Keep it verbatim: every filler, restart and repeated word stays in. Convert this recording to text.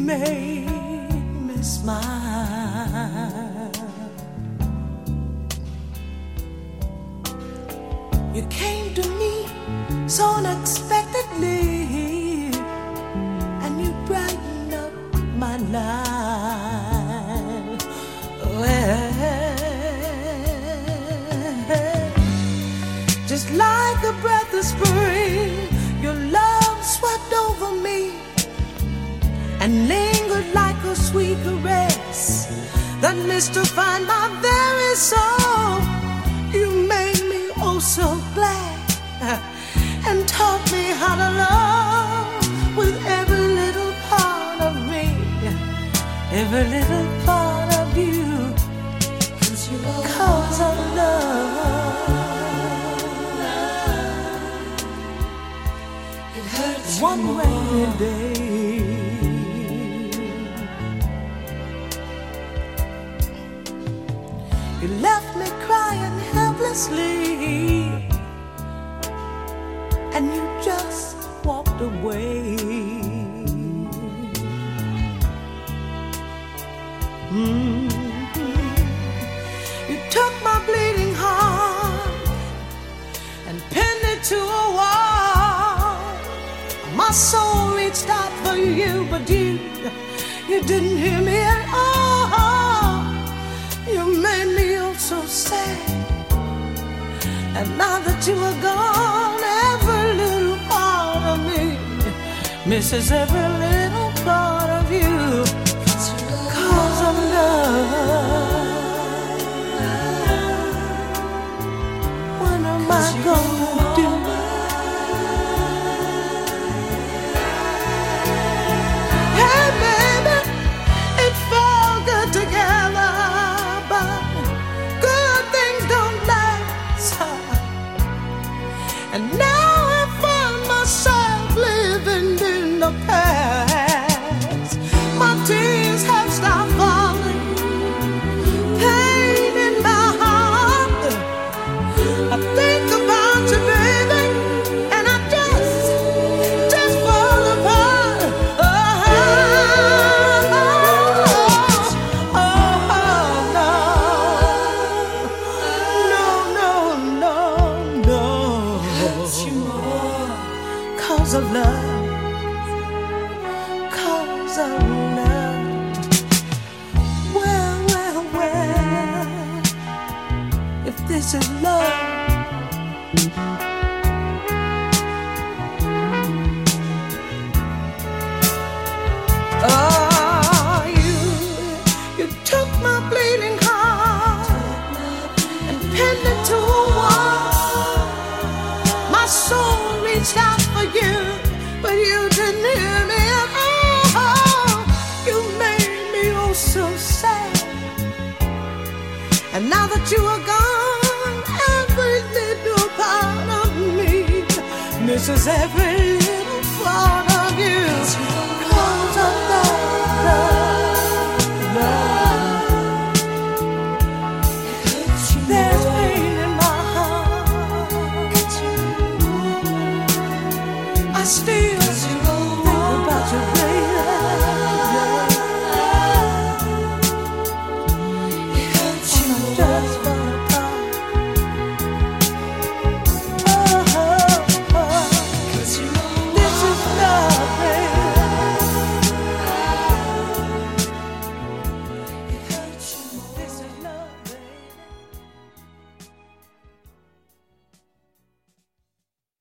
made me smile. You came to me so unexpectedly, and you brightened up my life. Well, just like a breath of spring, your love swept over me and lingered like a sweet caress that mystified my very soul. You made me oh so glad and taught me how to love with every little part of me, every little part of you, 'cause you are cause of love. It hurts one rainy day. You left me crying helplessly, and you just walked away. Mm-hmm. You took my bleeding heart and pinned it to a wall. My soul reached out for you, but you, you didn't hear me at all. You made me oh so sad, and now that you are gone, every little part of me misses every little part of you, 'cause of love. What am I gonna do? Hey baby, it felt good together, but good things don't last. And now I find myself living in the past. My tears have stopped falling, pain in my heart. I think about you, baby, and I just, just fall apart. Oh, oh, oh no, no, no, no, no. Cause of love, cause of love. Well, well, well, if this is love, oh, you, you took my bleeding heart and pinned it to a wall. My soul reached out for you, but you didn't hear me at all. You made me oh so sad, and now that you are gone, every little part of me misses every